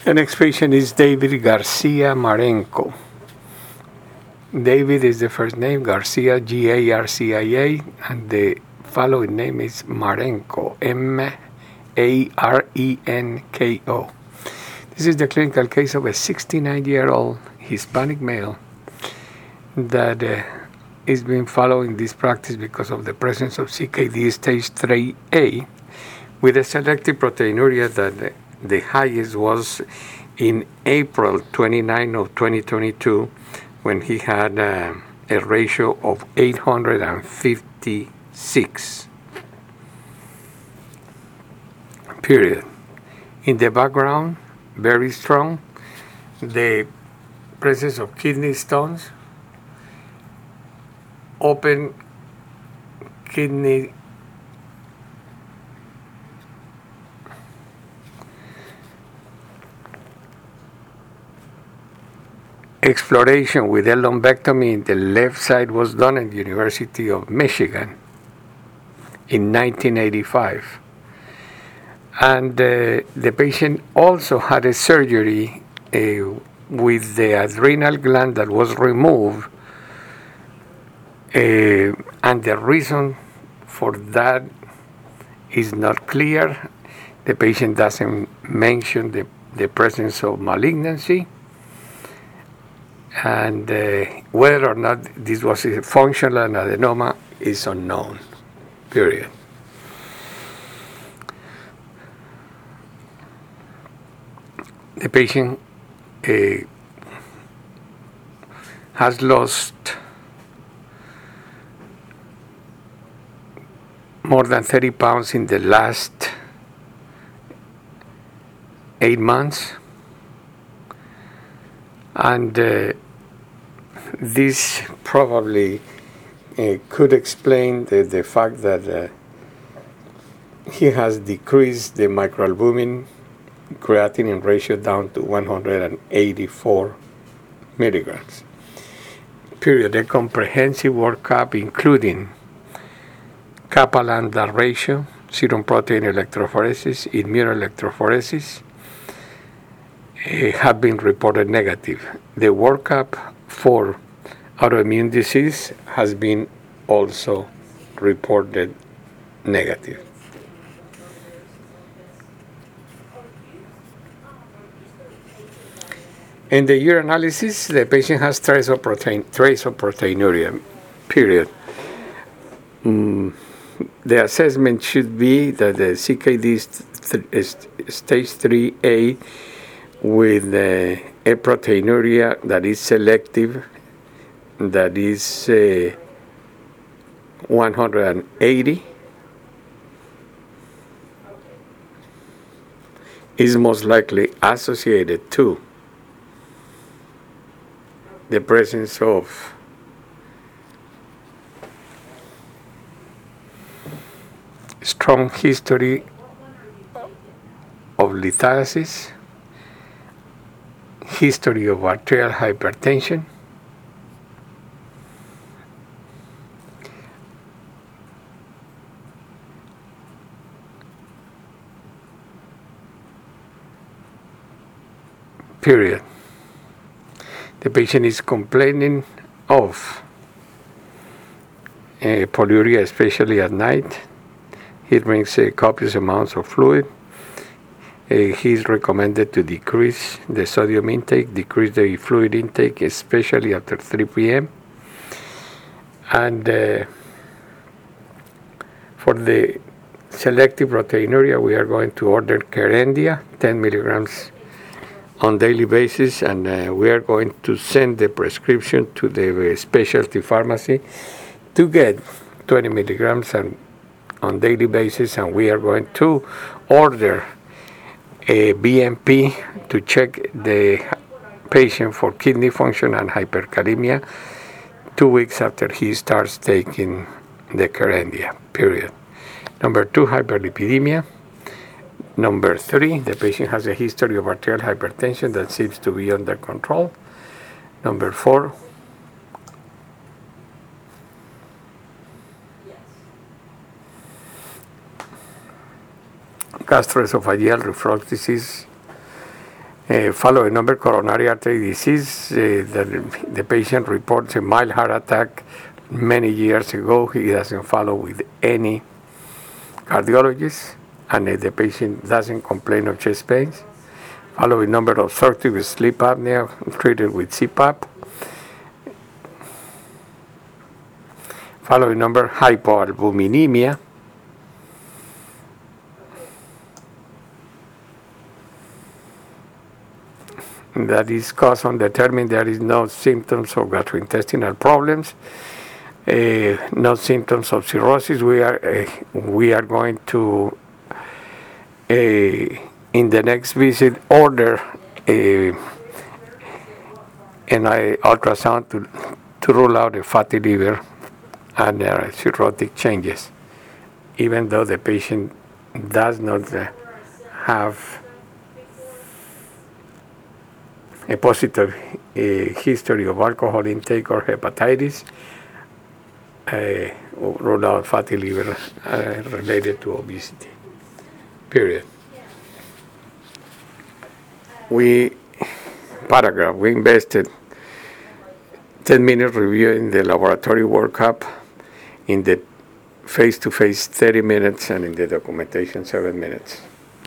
The next patient is David Garcia Marenco. David is the first name, Garcia, Garcia, and the following name is Marenco, Marenko. This is the clinical case of a 69-year-old Hispanic male that is been following this practice because of the presence of CKD stage 3A with a selective proteinuria that the highest was in April 29 of 2022 when he had a ratio of 856. Period. In the background, very strong, the presence of kidney stones, open kidney exploration with a lumpectomy in the left side was done at the University of Michigan in 1985. And the patient also had a surgery with the adrenal gland that was removed, and the reason for that is not clear. The patient doesn't mention the presence of malignancy, and whether or not this was a functional adenoma is unknown, period. The patient has lost more than 30 pounds in the last 8 months, and this probably could explain the fact that he has decreased the microalbumin creatinine ratio down to 184 milligrams. Period. A comprehensive workup including kappa lambda ratio, serum protein electrophoresis, immunoelectrophoresis have been reported negative. The workup for autoimmune disease has been also reported negative. In the urinalysis, the patient has trace of proteinuria, period. The assessment should be that the CKD stage 3A with a proteinuria that is selective, that is 180, is most likely associated to the presence of strong history of lithosis, history of arterial hypertension, period. The patient is complaining of polyuria, especially at night. He drinks copious amounts of fluid. He's recommended to decrease the sodium intake, decrease the fluid intake, especially after 3 p.m. And for the selective proteinuria, we are going to order Kerendia, 10 milligrams on daily basis, and we are going to send the prescription to the specialty pharmacy to get 20 milligrams on daily basis, and we are going to order a BMP to check the patient for kidney function and hyperkalemia 2 weeks after he starts taking the Kerendia, period. Number 2, hyperlipidemia. Number 3, the patient has a history of arterial hypertension that seems to be under control. Number 4, gastroesophageal reflux disease Following number, coronary artery disease. The patient reports a mild heart attack many years ago. He doesn't follow with any cardiologist, and the patient doesn't complain of chest pains. Following number, obstructive sleep apnea treated with CPAP. Following number, hypoalbuminemia. That is cause undetermined. There is no symptoms of gastrointestinal problems, no symptoms of cirrhosis. We are going to, in the next visit, order an ultrasound to rule out a fatty liver and cirrhotic changes, even though the patient does not have a positive history of alcohol intake or hepatitis, rule out fatty liver related to obesity. Period. We invested 10-minute review in the laboratory workup, in the face-to-face 30 minutes, and in the documentation 7 minutes.